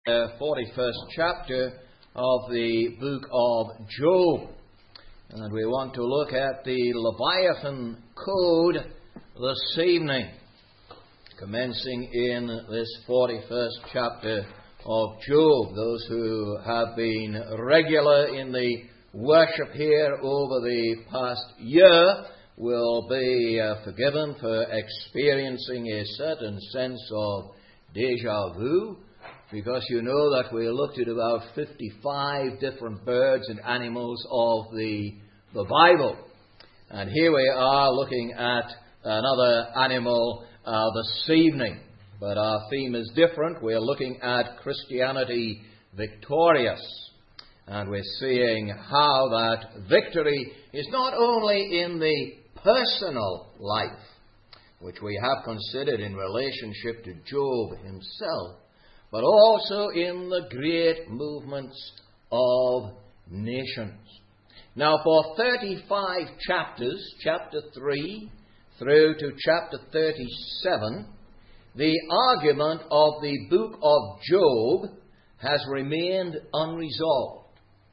The 41st chapter of the book of Job. And we want to look at the Leviathan Code this evening, commencing in this 41st chapter of Job. Those who have been regular in the worship here over the past year will be forgiven for experiencing a certain sense of déjà vu, because you know that we looked at about 55 different birds and animals of the Bible. And here we are looking at another animal this evening. But our theme is different. We're looking at Christianity victorious. And we're seeing how that victory is not only in the personal life, which we have considered in relationship to Job himself, but also in the great movements of nations. Now, for 35 chapters, chapter 3 through to chapter 37, the argument of the book of Job has remained unresolved.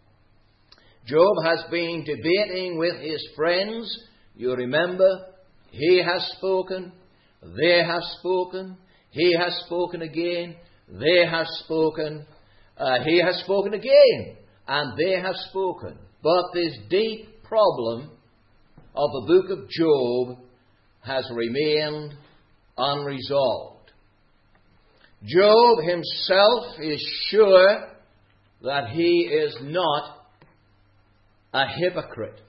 Job has been debating with his friends. You remember, he has spoken, they have spoken, he has spoken again, they have spoken, he has spoken again, and they have spoken. But this deep problem of the book of Job has remained unresolved. Job himself is sure that he is not a hypocrite.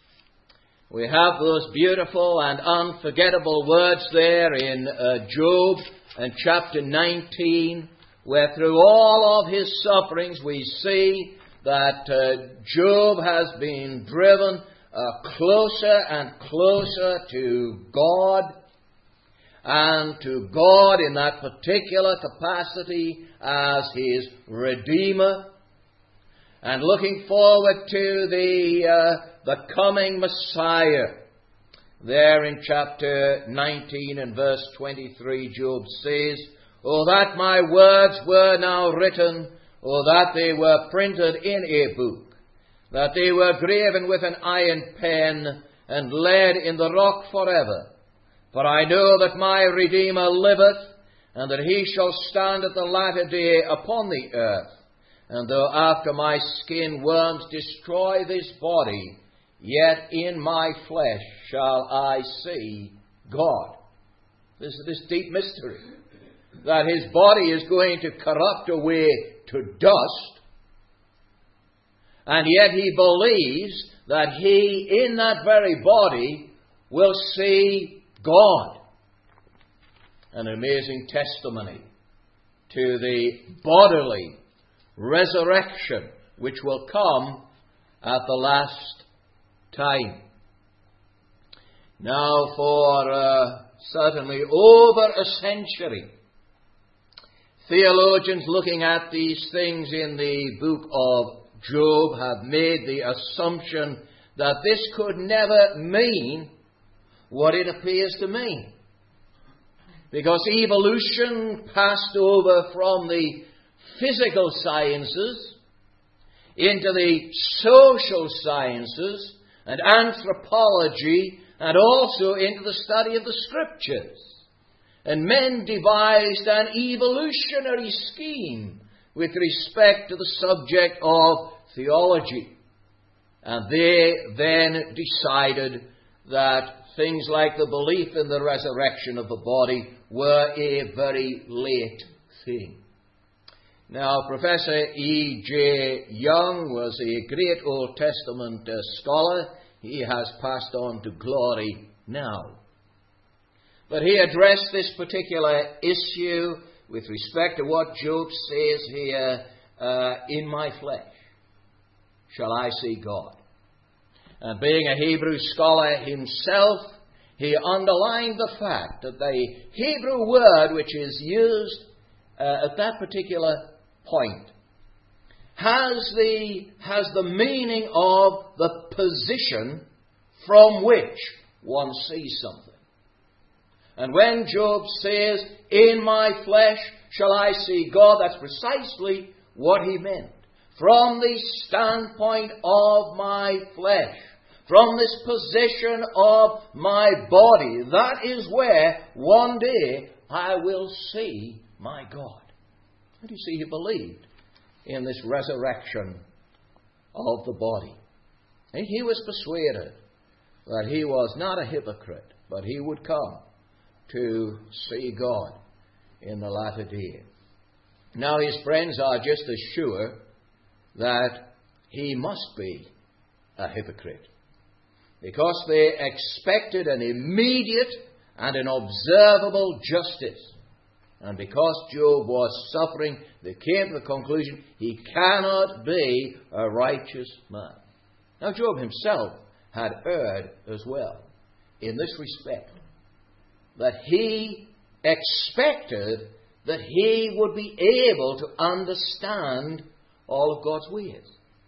We have those beautiful and unforgettable words there in Job in chapter 19, where through all of his sufferings we see that Job has been driven closer and closer to God, and to God in that particular capacity as his Redeemer, and looking forward to the coming Messiah. There in chapter 19 and verse 23, Job says, "O that my words were now written, O that they were printed in a book, that they were graven with an iron pen, and laid in the rock forever. For I know that my Redeemer liveth, and that he shall stand at the latter day upon the earth. And though after my skin worms destroy this body, yet in my flesh shall I see God." This is this deep mystery, that his body is going to corrupt away to dust, and yet he believes that he, in that very body, will see God. An amazing testimony to the bodily resurrection which will come at the last time. Now, for certainly over a century, theologians looking at these things in the book of Job have made the assumption that this could never mean what it appears to mean, because evolution passed over from the physical sciences into the social sciences and anthropology, and also into the study of the Scriptures. And men devised an evolutionary scheme with respect to the subject of theology. And they then decided that things like the belief in the resurrection of the body were a very late thing. Now, Professor E.J. Young was a great Old Testament scholar. He has passed on to glory now. But he addressed this particular issue with respect to what Job says here, "In my flesh shall I see God." And being a Hebrew scholar himself, he underlined the fact that the Hebrew word which is used at that particular point has the meaning of the position from which one sees something. And when Job says, in my flesh shall I see God, that's precisely what he meant. From the standpoint of my flesh, from this position of my body, that is where one day I will see my God. And you see, he believed in this resurrection of the body. And he was persuaded that he was not a hypocrite, but he would come to see God in the latter day. Now his friends are just as sure that he must be a hypocrite, because they expected an immediate and an observable justice. And because Job was suffering, they came to the conclusion he cannot be a righteous man. Now Job himself had erred as well in this respect, that he expected that he would be able to understand all of God's ways,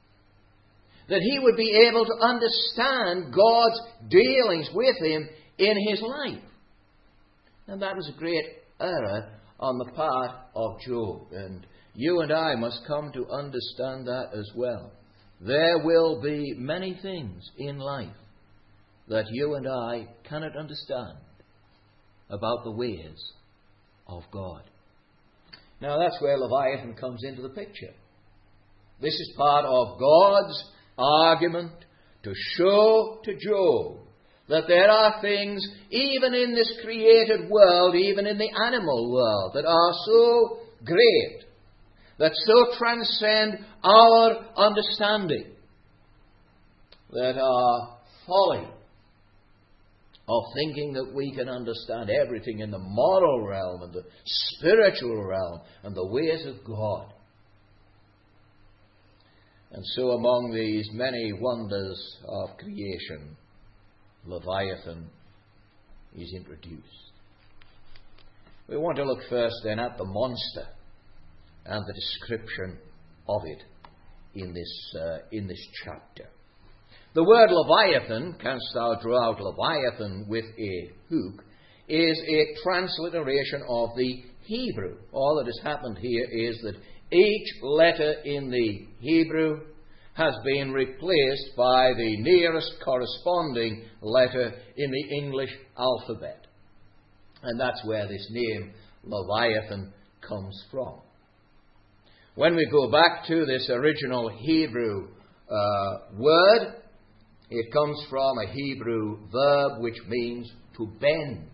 that he would be able to understand God's dealings with him in his life. And that was a great error on the part of Job. And you and I must come to understand that as well. There will be many things in life that you and I cannot understand about the ways of God. Now that's where Leviathan comes into the picture. This is part of God's argument to show to Job that there are things, even in this created world, even in the animal world, that are so great, that so transcend our understanding, that are folly of thinking that we can understand everything in the moral realm and the spiritual realm and the ways of God. And so among these many wonders of creation, Leviathan is introduced. We want to look first then at the monster and the description of it in this chapter. The word Leviathan, canst thou draw out Leviathan with a hook, is a transliteration of the Hebrew. All that has happened here is that each letter in the Hebrew has been replaced by the nearest corresponding letter in the English alphabet. And that's where this name Leviathan comes from. When we go back to this original Hebrew word, it comes from a Hebrew verb which means to bend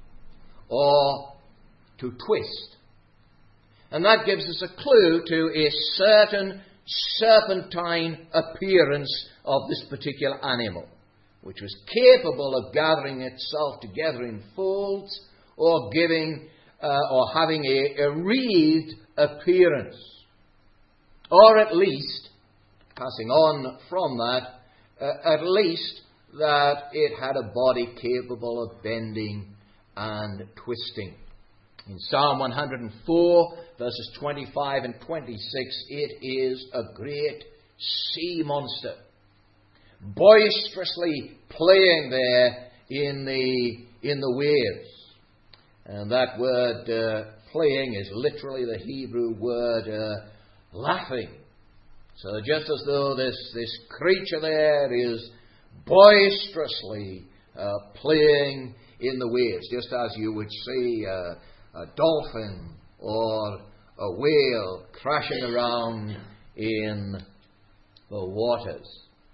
or to twist. And that gives us a clue to a certain serpentine appearance of this particular animal, which was capable of gathering itself together in folds or giving or having a wreathed appearance, or at least, passing on from that, at least that it had a body capable of bending and twisting. In Psalm 104, verses 25 and 26, it is a great sea monster, boisterously playing there in the waves. And that word playing is literally the Hebrew word laughing. So just as though this creature there is boisterously playing in the waves, just as you would see a dolphin or a whale crashing around in the waters.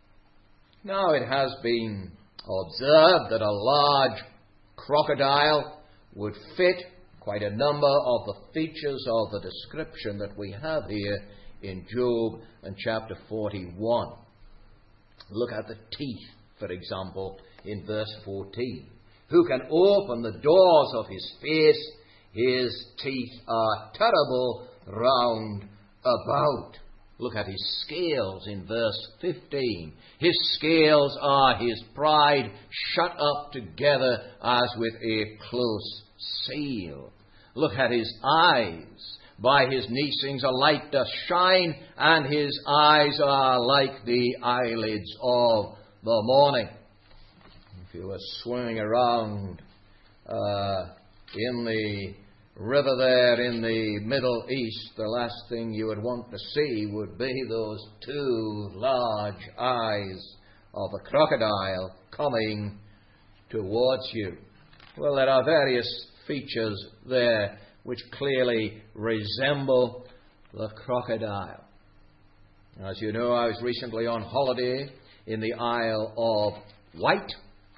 Now it has been observed that a large crocodile would fit quite a number of the features of the description that we have here in Job and chapter 41. Look at the teeth, for example, in verse 14. Who can open the doors of his face? His teeth are terrible round about. Look at his scales in verse 15. His scales are his pride, shut up together as with a close seal. Look at his eyes. By his neesings a light doth shine, and his eyes are like the eyelids of the morning. If you were swimming around in the river there in the Middle East, the last thing you would want to see would be those two large eyes of a crocodile coming towards you. Well, there are various features there which clearly resemble the crocodile. As you know, I was recently on holiday in the Isle of Wight,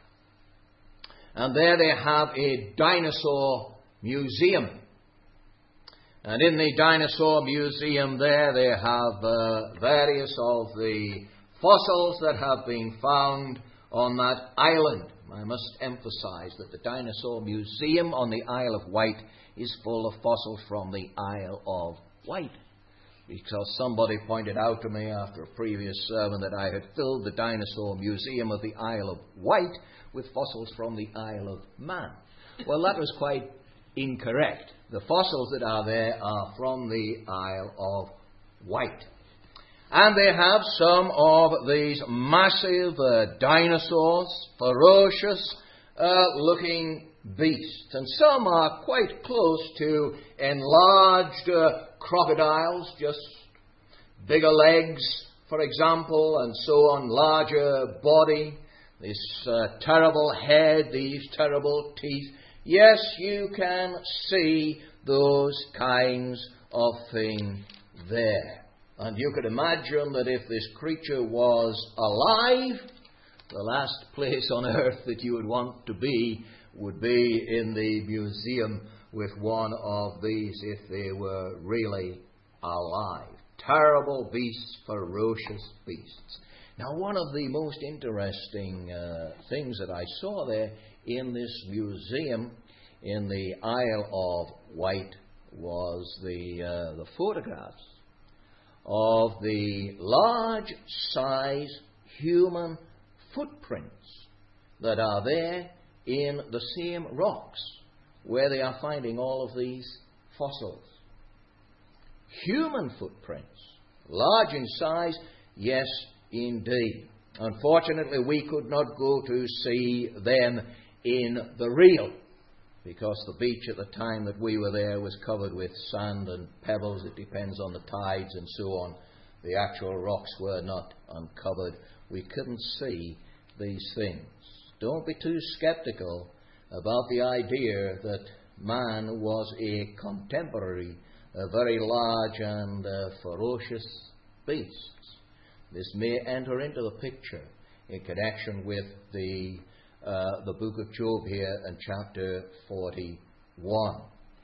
and there they have a dinosaur museum. And in the dinosaur museum there they have various of the fossils that have been found on that island. I must emphasize that the dinosaur museum on the Isle of Wight is full of fossils from the Isle of Wight, because somebody pointed out to me after a previous sermon that I had filled the dinosaur museum of the Isle of Wight with fossils from the Isle of Man. Well, that was quite incorrect. The fossils that are there are from the Isle of Wight. And they have some of these massive dinosaurs, ferocious looking beasts. And some are quite close to enlarged crocodiles, just bigger legs, for example, and so on, larger body, this terrible head, these terrible teeth. Yes, you can see those kinds of things there. And you could imagine that if this creature was alive, the last place on earth that you would want to be would be in the museum with one of these if they were really alive. Terrible beasts, ferocious beasts. Now, one of the most interesting things that I saw there in this museum in the Isle of Wight was the photographs of the large-size human footprints that are there in the same rocks where they are finding all of these fossils. Human footprints, large in size, yes, indeed. Unfortunately, we could not go to see them in the real, because the beach at the time that we were there was covered with sand and pebbles. It depends on the tides and so on. The actual rocks were not uncovered. We couldn't see these things. Don't be too skeptical about the idea that man was a contemporary, a very large and ferocious beast. This may enter into the picture in connection with the book of Job here in chapter 41.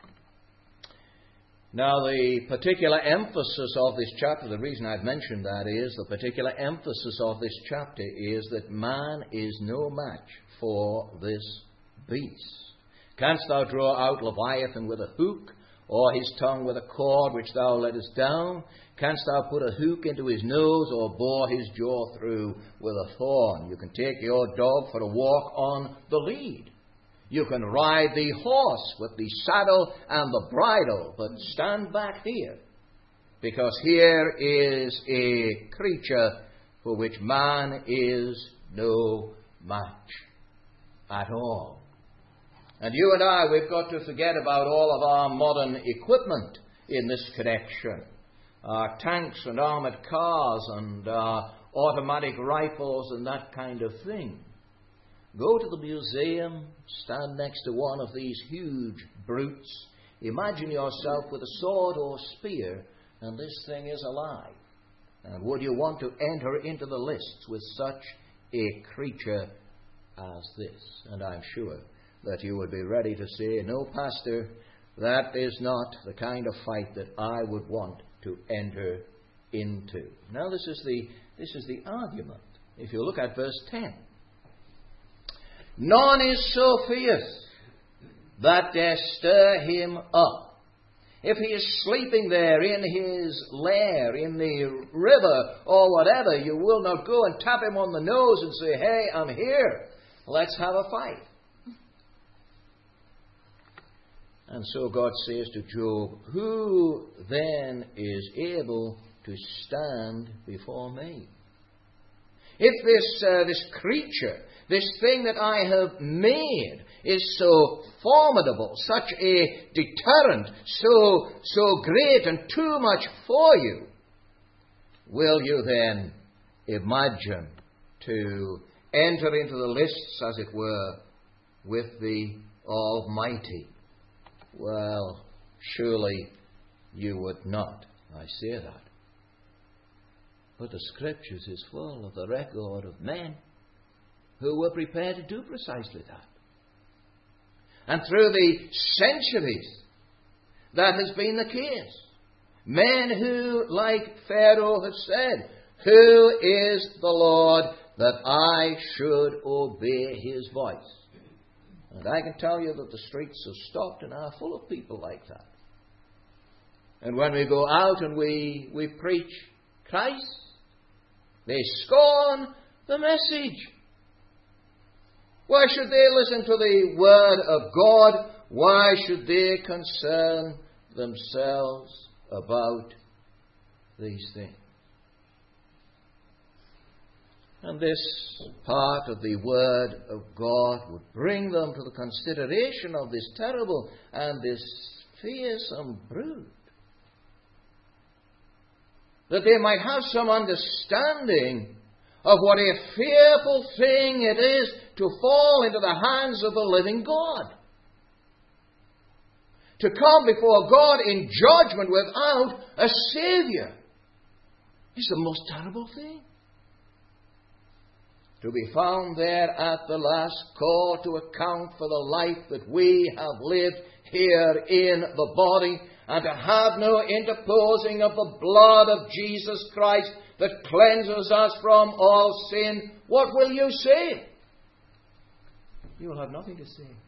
Now, the particular emphasis of this chapter, the reason I've mentioned that is, the particular emphasis of this chapter is that man is no match for this beast. Canst thou draw out Leviathan with a hook, or his tongue with a cord which thou lettest down? Canst thou put a hook into his nose, or bore his jaw through with a thorn? You can take your dog for a walk on the lead. You can ride the horse with the saddle and the bridle, but stand back here, because here is a creature for which man is no match at all. And you and I, we've got to forget about all of our modern equipment in this connection. Our tanks and armoured cars and automatic rifles and that kind of thing. Go to the museum, stand next to one of these huge brutes, imagine yourself with a sword or spear, and this thing is alive. And would you want to enter into the lists with such a creature as this? And I'm sure that you would be ready to say, no, Pastor, that is not the kind of fight that I would want to enter into. Now, this is the argument. If you look at verse 10. None is so fierce that dare stir him up. If he is sleeping there in his lair, in the river, or whatever, you will not go and tap him on the nose and say, hey, I'm here, let's have a fight. And so God says to Job, who then is able to stand before me? If this creature, this thing that I have made, is so formidable, such a deterrent, so great and too much for you, will you then imagine to enter into the lists, as it were, with the Almighty? Well, surely you would not. I say that. But the Scriptures is full of the record of men who were prepared to do precisely that. And through the centuries, that has been the case. Men who, like Pharaoh, have said, "Who is the Lord that I should obey his voice?" And I can tell you that the streets of Stockton are full of people like that. And when we go out and we preach Christ, they scorn the message. Why should they listen to the Word of God? Why should they concern themselves about these things? And this part of the Word of God would bring them to the consideration of this terrible and this fearsome brood, that they might have some understanding of what a fearful thing it is to fall into the hands of the living God. To come before God in judgment without a Saviour is the most terrible thing. To be found there at the last call to account for the life that we have lived here in the body, and to have no interposing of the blood of Jesus Christ that cleanses us from all sin, what will you say? You will have nothing to say.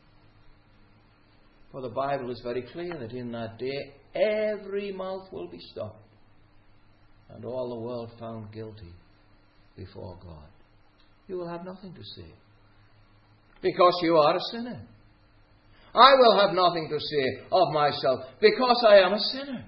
For the Bible is very clear that in that day every mouth will be stopped, and all the world found guilty before God. You will have nothing to say, because you are a sinner. I will have nothing to say of myself, because I am a sinner.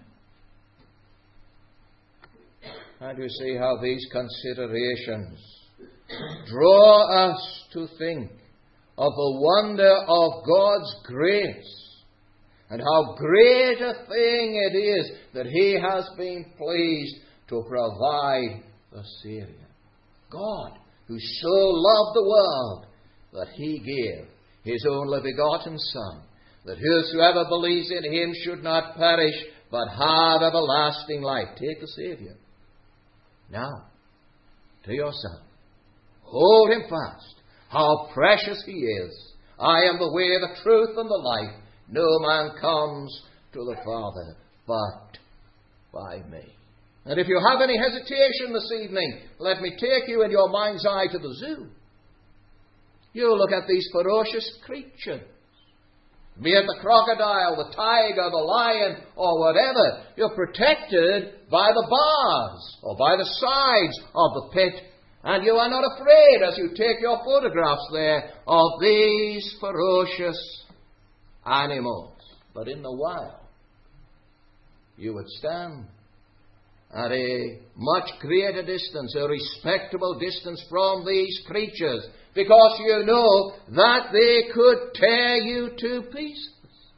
And you see how these considerations draw us to think of the wonder of God's grace, and how great a thing it is that He has been pleased to provide a Saviour. God, who so loved the world that He gave His only begotten Son, that whosoever believes in Him should not perish, but have everlasting life. Take the Saviour now to yourself. Hold Him fast. How precious He is. I am the way, the truth, and the life. No man comes to the Father but by me. And if you have any hesitation this evening, let me take you in your mind's eye to the zoo. You look at these ferocious creatures, be it the crocodile, the tiger, the lion, or whatever. You're protected by the bars or by the sides of the pit, and you are not afraid as you take your photographs there of these ferocious animals. But in the wild, you would stand at a much greater distance, a respectable distance from these creatures, because you know that they could tear you to pieces.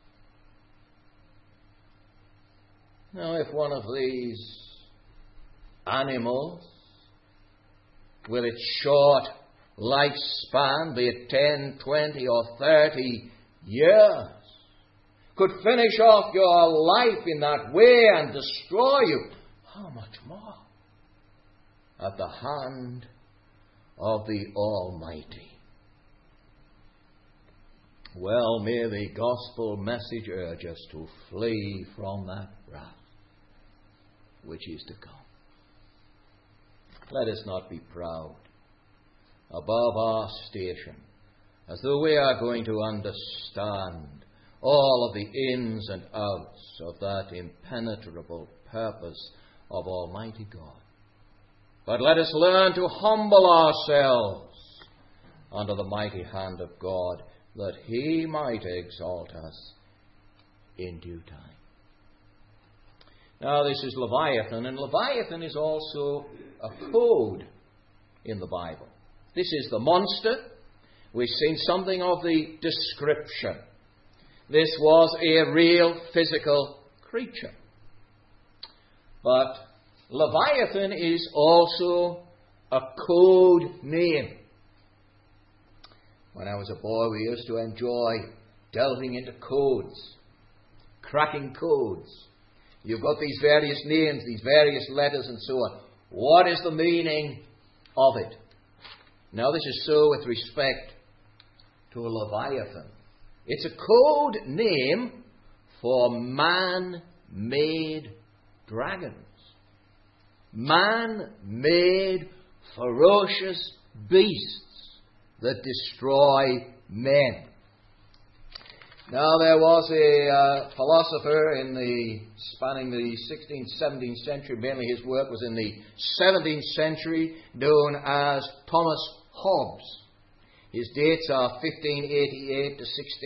Now, if one of these animals, with its short lifespan, be it 10, 20, or 30 years, could finish off your life in that way and destroy you, how much more at the hand of the Almighty? Well, may the gospel message urge us to flee from that wrath which is to come. Let us not be proud above our station, as though we are going to understand all of the ins and outs of that impenetrable purpose of Almighty God. But let us learn to humble ourselves under the mighty hand of God, that He might exalt us in due time. Now, this is Leviathan, and Leviathan is also a code in the Bible. This is the monster. We've seen something of the description. This was a real physical creature. But Leviathan is also a code name. When I was a boy, we used to enjoy delving into codes, cracking codes. You've got these various names, these various letters and so on. What is the meaning of it? Now, this is so with respect to a Leviathan. It's a code name for man-made dragons. Man-made ferocious beasts that destroy men. Now, there was a philosopher spanning the 16th, 17th century. Mainly his work was in the 17th century, known as Thomas Hobbes. His dates are 1588 to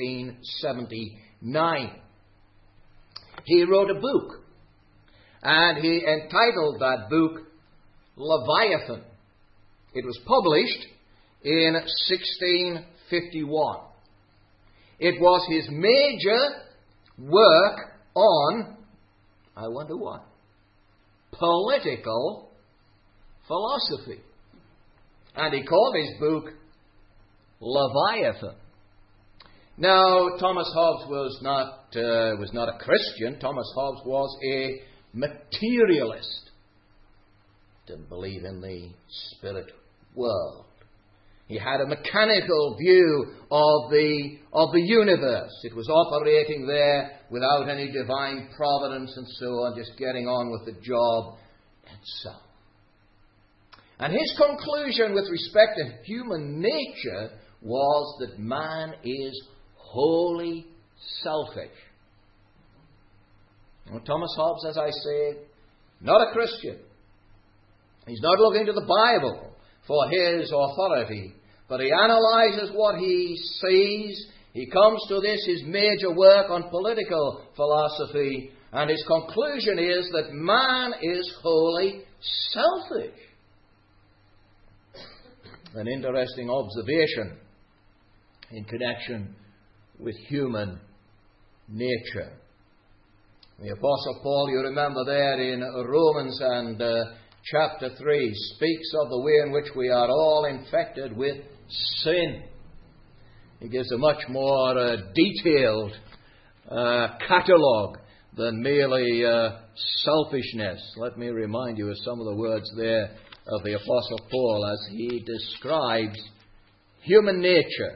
1679. He wrote a book, and he entitled that book Leviathan. It was published in 1651. It was his major work on, I wonder what, political philosophy. And he called his book Leviathan. Now, Thomas Hobbes was not a Christian. Thomas Hobbes was a materialist. Didn't believe in the spirit world. He had a mechanical view of the universe. It was operating there without any divine providence and so on, just getting on with the job itself. And his conclusion with respect to human nature was that man is wholly selfish. Now, Thomas Hobbes, as I say, not a Christian. He's not looking to the Bible for his authority, but he analyzes what he sees. He comes to this, his major work on political philosophy, and his conclusion is that man is wholly selfish. An interesting observation in connection with human nature. The Apostle Paul, you remember there in Romans and chapter 3, speaks of the way in which we are all infected with sin. He gives a much more detailed catalogue than merely selfishness. Let me remind you of some of the words there of the Apostle Paul as he describes human nature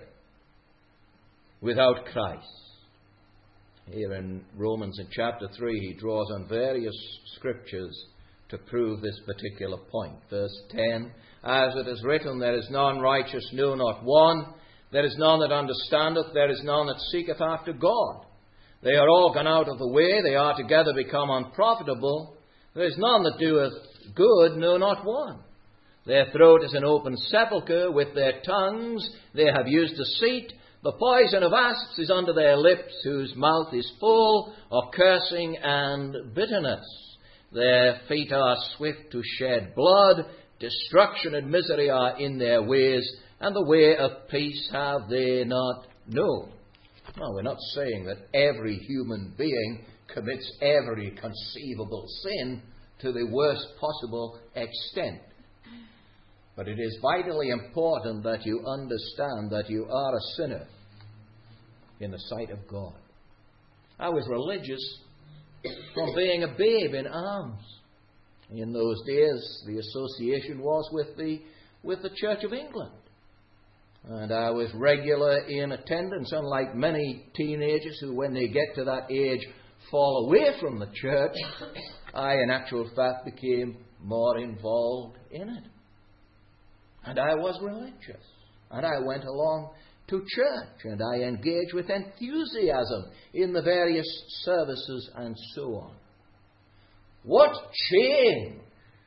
without Christ. Here in Romans in chapter 3, he draws on various scriptures to prove this particular point. Verse 10, as it is written, there is none righteous, no, not one. There is none that understandeth, there is none that seeketh after God. They are all gone out of the way, they are together become unprofitable. There is none that doeth good, no, not one. Their throat is an open sepulchre, with their tongues they have used deceit. The poison of asps is under their lips, whose mouth is full of cursing and bitterness. Their feet are swift to shed blood. Destruction and misery are in their ways, and the way of peace have they not known. Well, we're not saying that every human being commits every conceivable sin to the worst possible extent. But it is vitally important that you understand that you are a sinner in the sight of God. I was religious from being a babe in arms. In those days, the association was with the Church of England. And I was regular in attendance, unlike many teenagers who, when they get to that age, fall away from the church. I, in actual fact, became more involved in it. And I was religious. And I went along to church, and I engaged with enthusiasm in the various services and so on. What changed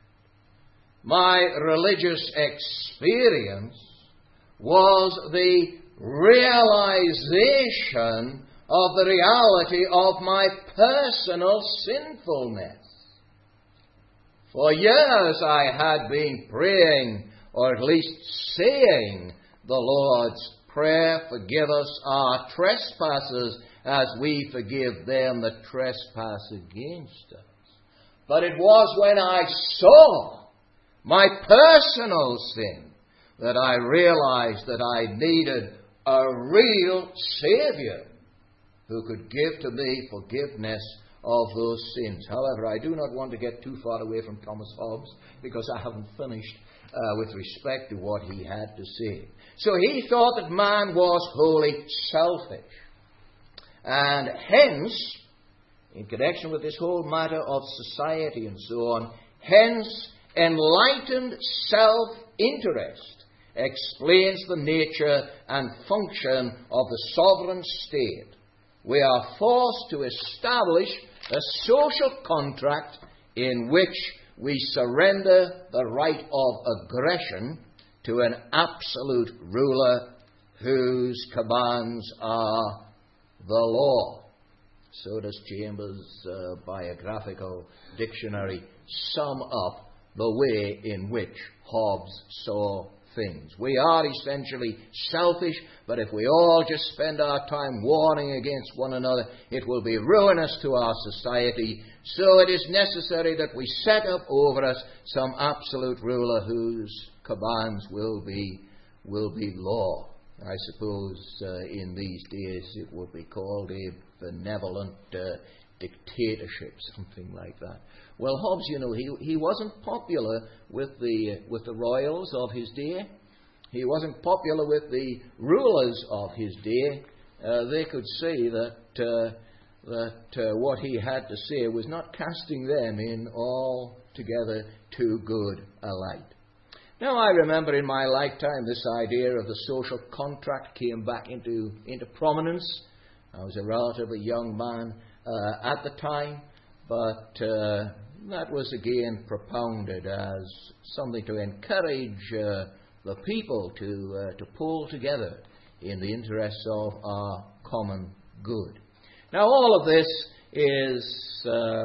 my religious experience was the realization of the reality of my personal sinfulness. For years I had been praying or at least saying the Lord's Prayer, forgive us our trespasses as we forgive them that trespass against us. But it was when I saw my personal sin that I realized that I needed a real Savior who could give to me forgiveness of those sins. However, I do not want to get too far away from Thomas Hobbes because I haven't finished with respect to what he had to say. So he thought that man was wholly selfish. And hence, in connection with this whole matter of society and so on, hence enlightened self-interest explains the nature and function of the sovereign state. We are forced to establish a social contract in which we surrender the right of aggression to an absolute ruler whose commands are the law. So does Chambers' biographical dictionary sum up the way in which Hobbes saw things. We are essentially selfish, but if we all just spend our time warring against one another, it will be ruinous to our society. So it is necessary that we set up over us some absolute ruler whose commands will be law. I suppose in these days it would be called a benevolent dictatorship, something like that. Well, Hobbes, you know, he wasn't popular with the royals of his day. He wasn't popular with the rulers of his day. They could see that what he had to say was not casting them in altogether too good a light. Now, I remember in my lifetime this idea of the social contract came back into prominence. I was a relatively young man at the time, but that was again propounded as something to encourage the people to pull together in the interests of our common good. Now, all of this is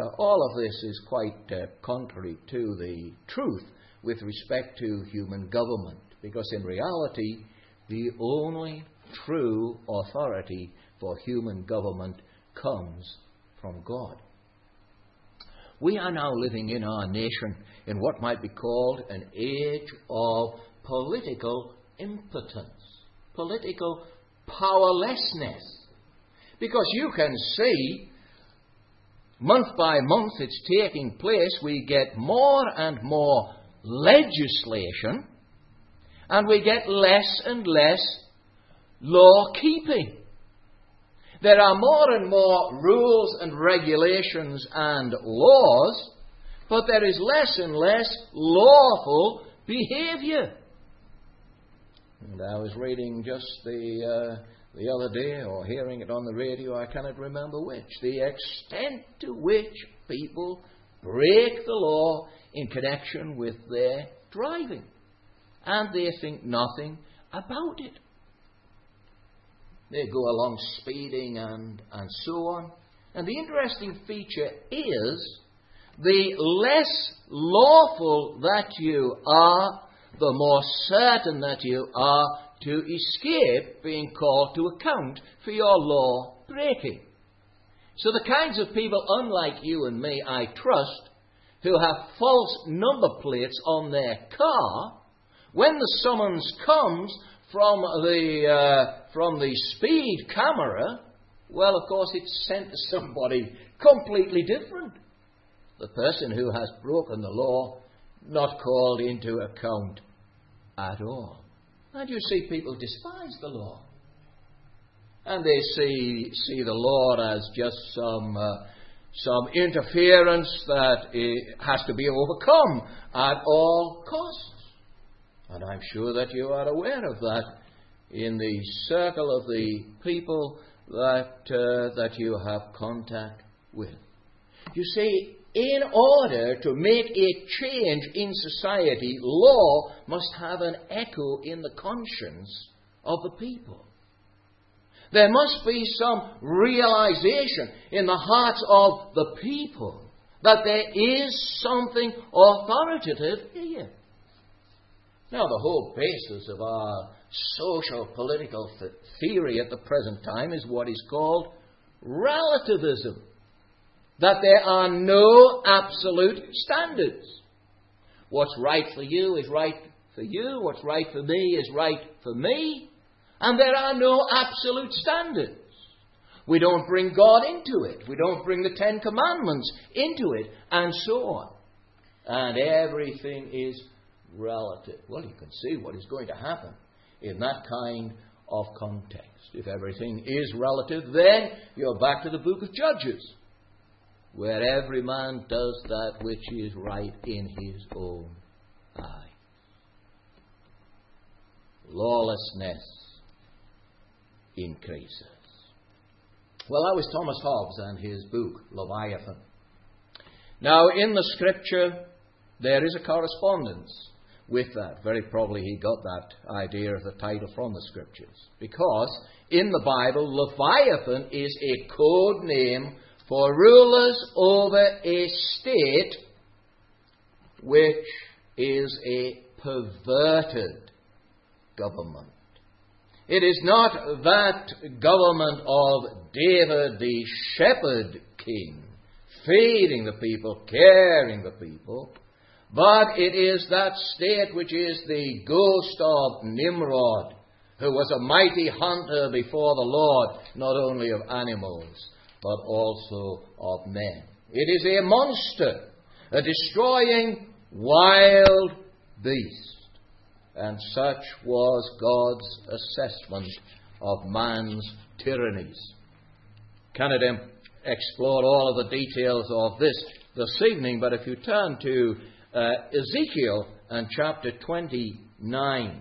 quite contrary to the truth with respect to human government, because in reality, the only true authority for human government comes from God. We are now living in our nation in what might be called an age of political impotence, political powerlessness. Because you can see, month by month it's taking place, we get more and more legislation, and we get less and less law-keeping. There are more and more rules and regulations and laws, but there is less and less lawful behavior. And I was reading just the other day, or hearing it on the radio, I cannot remember which, the extent to which people break the law in connection with their driving, and they think nothing about it. They go along speeding and so on. And the interesting feature is, the less lawful that you are, the more certain that you are to escape being called to account for your law breaking. So the kinds of people, unlike you and me, I trust, who have false number plates on their car, when the summons comes from the speed camera, well, of course, it's sent to somebody completely different. The person who has broken the law, not called into account at all. And you see, people despise the law. And they see the law as just some interference that has to be overcome at all costs. And I'm sure that you are aware of that in the circle of the people that you have contact with. You see, in order to make a change in society, law must have an echo in the conscience of the people. There must be some realization in the hearts of the people that there is something authoritative here. Now, the whole basis of our social political theory at the present time is what is called relativism. That there are no absolute standards. What's right for you is right for you. What's right for me is right for me. And there are no absolute standards. We don't bring God into it. We don't bring the Ten Commandments into it, and so on. And everything is relative. Well, you can see what is going to happen in that kind of context. If everything is relative, then you're back to the book of Judges, where every man does that which is right in his own eye. Lawlessness increases. Well, that was Thomas Hobbes and his book, Leviathan. Now, in the Scripture, there is a correspondence with that. Very probably he got that idea of the title from the Scriptures. Because in the Bible, Leviathan is a code name for rulers over a state which is a perverted government. It is not that government of David the shepherd king, feeding the people, caring the people, but it is that state which is the ghost of Nimrod, who was a mighty hunter before the Lord, not only of animals, but also of men. It is a monster, a destroying wild beast. And such was God's assessment of man's tyrannies. Cannot explore all of the details of this evening, but if you turn to Ezekiel and chapter 29,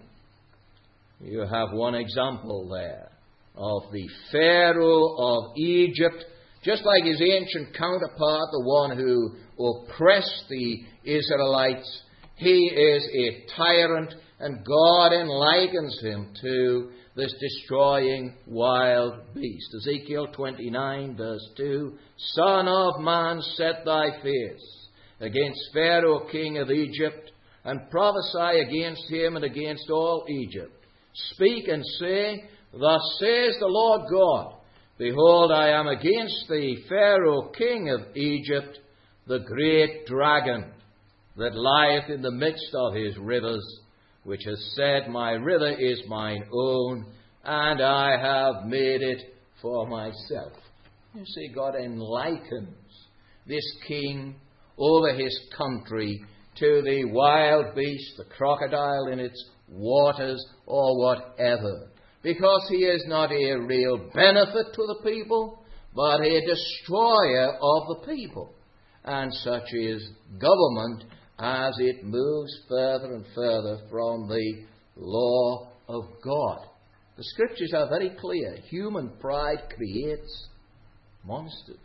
you have one example there of the Pharaoh of Egypt, just like his ancient counterpart, the one who oppressed the Israelites. He is a tyrant, and God enlightens him to this destroying wild beast. Ezekiel 29, verse 2, Son of man, set thy face against Pharaoh king of Egypt, and prophesy against him and against all Egypt. Speak and say, Thus says the Lord God, Behold, I am against thee, Pharaoh king of Egypt, the great dragon that lieth in the midst of his rivers, which has said, My river is mine own, and I have made it for myself. You see, God enlightens this king over his country to the wild beast, the crocodile in its waters, or whatever, because he is not a real benefit to the people, but a destroyer of the people. And such is government as it moves further and further from the law of God. The Scriptures are very clear. Human pride creates monsters.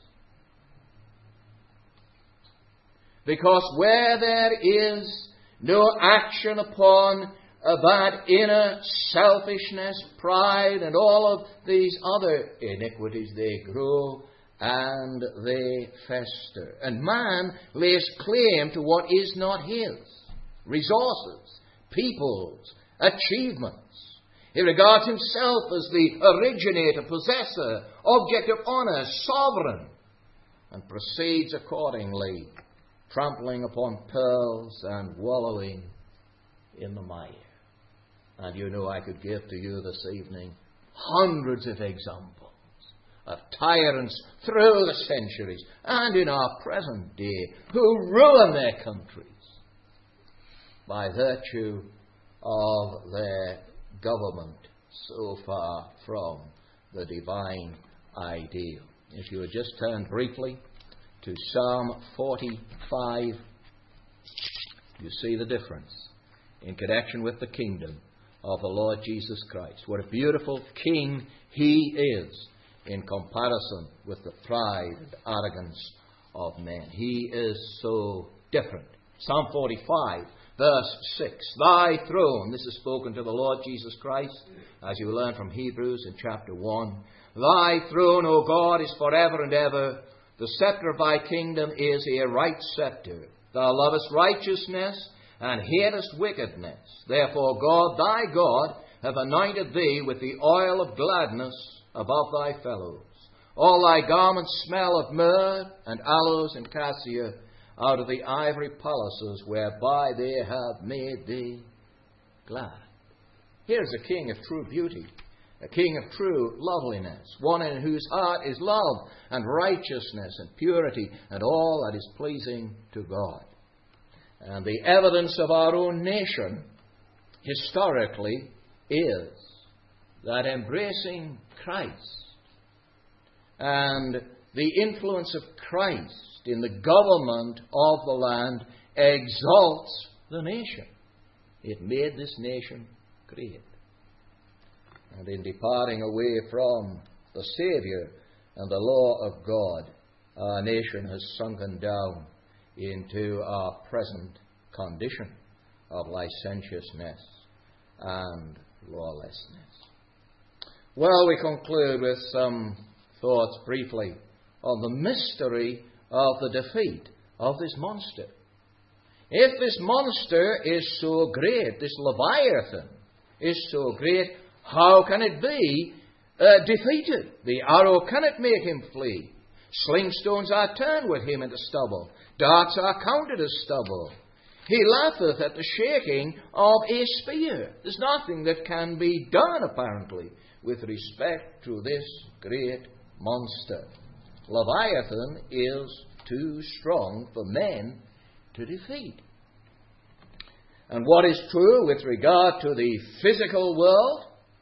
Because where there is no action upon that inner selfishness, pride, and all of these other iniquities, they grow and they fester. And man lays claim to what is not his. Resources, peoples, achievements. He regards himself as the originator, possessor, object of honor, sovereign, and proceeds accordingly, trampling upon pearls and wallowing in the mire. And you know, I could give to you this evening hundreds of examples of tyrants through the centuries and in our present day who ruin their countries by virtue of their government so far from the divine ideal. If you would just turn briefly to Psalm 45, you see the difference in connection with the kingdom of the Lord Jesus Christ. What a beautiful king he is in comparison with the pride and arrogance of men. He is so different. Psalm 45, verse 6. Thy throne, this is spoken to the Lord Jesus Christ, as you learn from Hebrews in chapter 1. Thy throne, O God, is forever and ever. The scepter of thy kingdom is a right scepter. Thou lovest righteousness and hatest wickedness. Therefore God, thy God, hath anointed thee with the oil of gladness above thy fellows. All thy garments smell of myrrh and aloes and cassia, out of the ivory palaces whereby they have made thee glad. Here's a king of true beauty, a king of true loveliness, one in whose heart is love and righteousness and purity and all that is pleasing to God. And the evidence of our own nation historically is that embracing Christ and the influence of Christ in the government of the land exalts the nation. It made this nation great. And in departing away from the Saviour and the law of God, our nation has sunken down into our present condition of licentiousness and lawlessness. Well, we conclude with some thoughts briefly on the mystery of the defeat of this monster. If this monster is so great, this Leviathan is so great, how can it be defeated? The arrow cannot make him flee. Sling stones are turned with him into stubble. Darts are counted as stubble. He laugheth at the shaking of a spear. There's nothing that can be done, apparently, with respect to this great monster. Leviathan is too strong for men to defeat. And what is true with regard to the physical world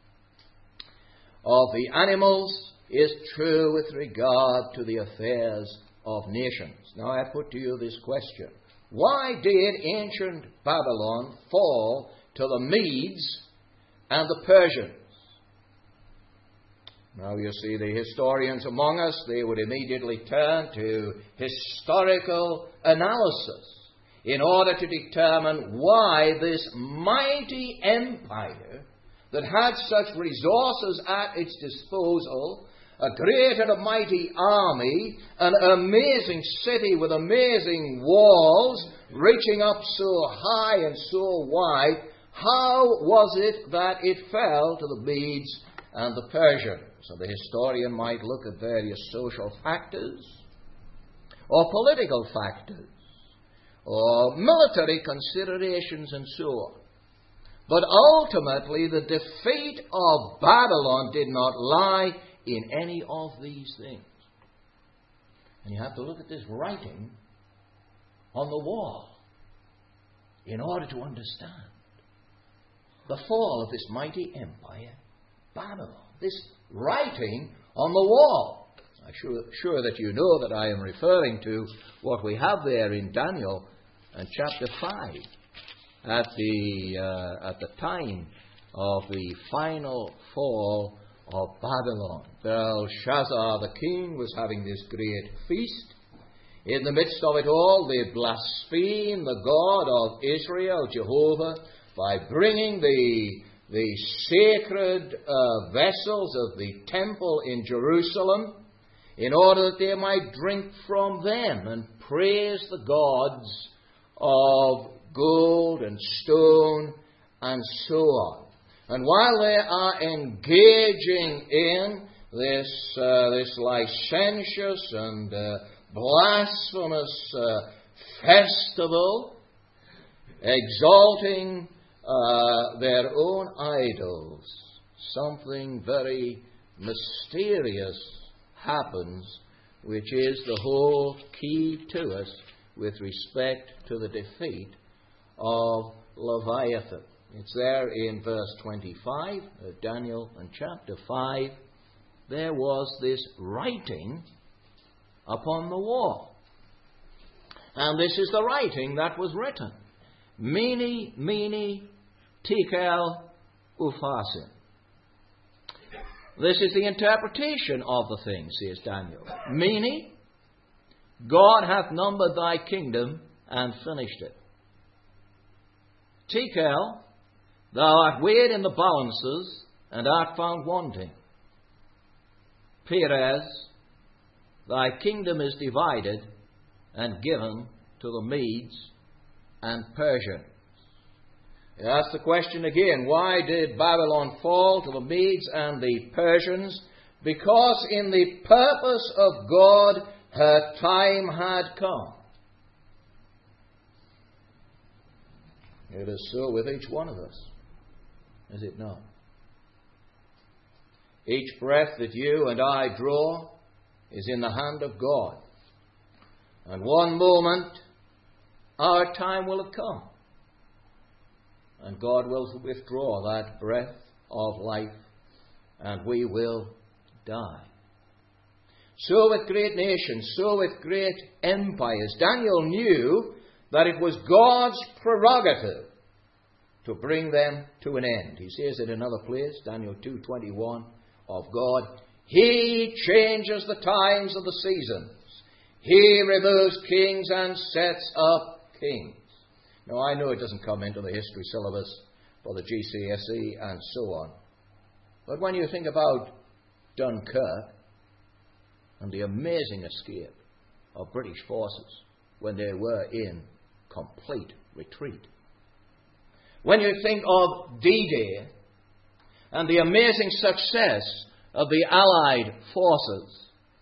of the animals is true with regard to the affairs of nations. Now I put to you this question. Why did ancient Babylon fall to the Medes and the Persians? Now you see, the historians among us, they would immediately turn to historical analysis in order to determine why this mighty empire that had such resources at its disposal, a great and a mighty army, an amazing city with amazing walls, reaching up so high and so wide, how was it that it fell to the Medes and the Persians? So the historian might look at various social factors, or political factors, or military considerations and so on. But ultimately, the defeat of Babylon did not lie in any of these things. And you have to look at this writing on the wall in order to understand the fall of this mighty empire, Babylon. This writing on the wall. I'm sure that you know that I am referring to what we have there in Daniel and chapter 5 at the time of the final fall of Babylon. Belshazzar the king was having this great feast. In the midst of it all, they blasphemed the God of Israel, Jehovah, by bringing the sacred vessels of the temple in Jerusalem in order that they might drink from them and praise the gods of gold and stone and so on. And while they are engaging in this licentious and blasphemous festival, exalting their own idols, something very mysterious happens, which is the whole key to us with respect to the defeat of Leviathan. It's there in verse 25 of Daniel and chapter 5. There was this writing upon the wall. And this is the writing that was written. Mene, mene, tekel, upharsin. This is the interpretation of the thing, says Daniel. Mene, God hath numbered thy kingdom and finished it. Tekel, thou art weighed in the balances and art found wanting. Peres, thy kingdom is divided and given to the Medes and Persians. He asks the question again, why did Babylon fall to the Medes and the Persians? Because in the purpose of God, her time had come. It is so with each one of us, is it not? Each breath that you and I draw is in the hand of God. And one moment, our time will have come. And God will withdraw that breath of life, and we will die. So with great nations, so with great empires. Daniel knew that it was God's prerogative to bring them to an end. He says it in another place, Daniel 2:21, of God, He changes the times of the seasons. He removes kings and sets up kings. Now, I know it doesn't come into the history syllabus for the GCSE and so on. But when you think about Dunkirk and the amazing escape of British forces when they were in complete retreat, when you think of D-Day and the amazing success of the Allied forces,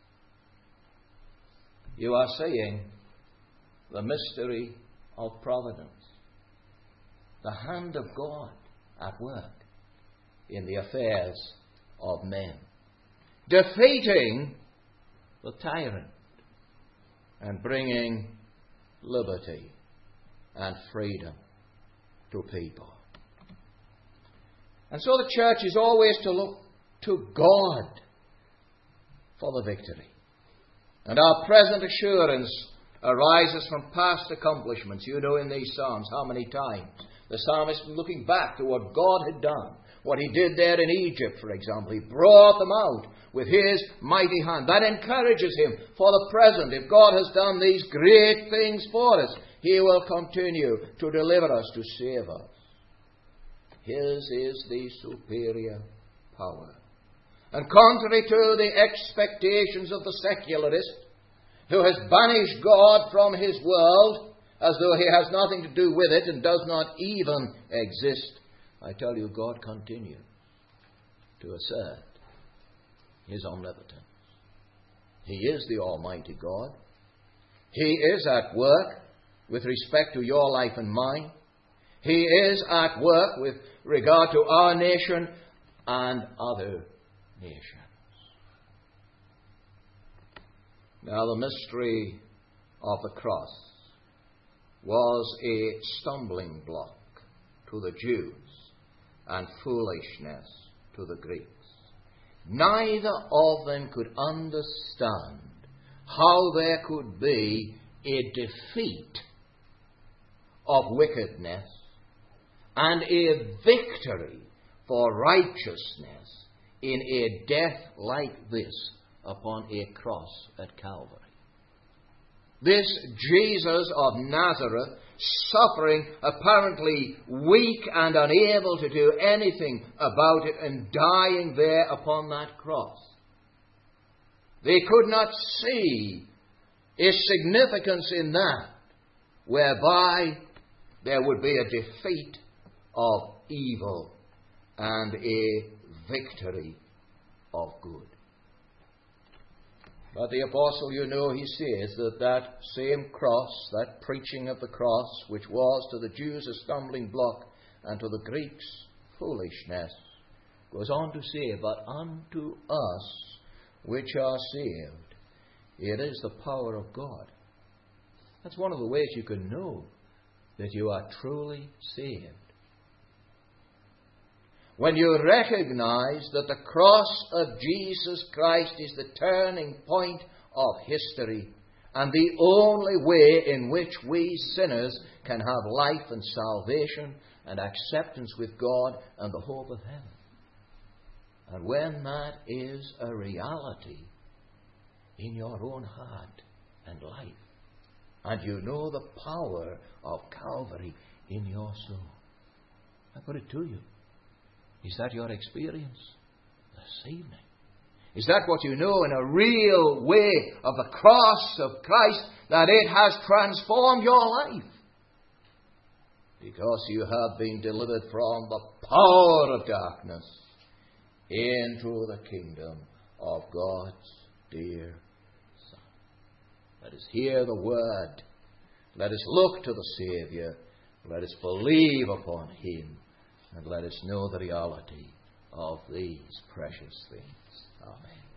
you are seeing the mystery of providence, the hand of God at work in the affairs of men, defeating the tyrant and bringing liberty and freedom to people. And so the church is always to look to God for the victory. And our present assurance arises from past accomplishments. You know in these Psalms how many times the psalmist was looking back to what God had done. What He did there in Egypt, for example. He brought them out with His mighty hand. That encourages him for the present. If God has done these great things for us, He will continue to deliver us, to save us. His is the superior power. And contrary to the expectations of the secularist, who has banished God from his world as though He has nothing to do with it and does not even exist, I tell you, God continues to assert His omnipotence. He is the Almighty God. He is at work with respect to your life and mine. He is at work with regard to our nation and other nations. Now, the mystery of the cross was a stumbling block to the Jews and foolishness to the Greeks. Neither of them could understand how there could be a defeat of wickedness and a victory for righteousness in a death like this upon a cross at Calvary. This Jesus of Nazareth, suffering, apparently weak and unable to do anything about it, and dying there upon that cross. They could not see a significance in that, whereby there would be a defeat of evil and a victory of good. But the apostle, you know, he says that same cross, that preaching of the cross, which was to the Jews a stumbling block and to the Greeks foolishness, goes on to say, but unto us which are saved, it is the power of God. That's one of the ways you can know that you are truly saved. When you recognize that the cross of Jesus Christ is the turning point of history and the only way in which we sinners can have life and salvation and acceptance with God and the hope of heaven. And when that is a reality in your own heart and life, and you know the power of Calvary in your soul, I put it to you. Is that your experience this evening? Is that what you know in a real way of the cross of Christ, that it has transformed your life? because you have been delivered from the power of darkness into the kingdom of God's dear Son. Let us hear the word. Let us look to the Saviour. Let us believe upon Him. And let us know the reality of these precious things. Amen.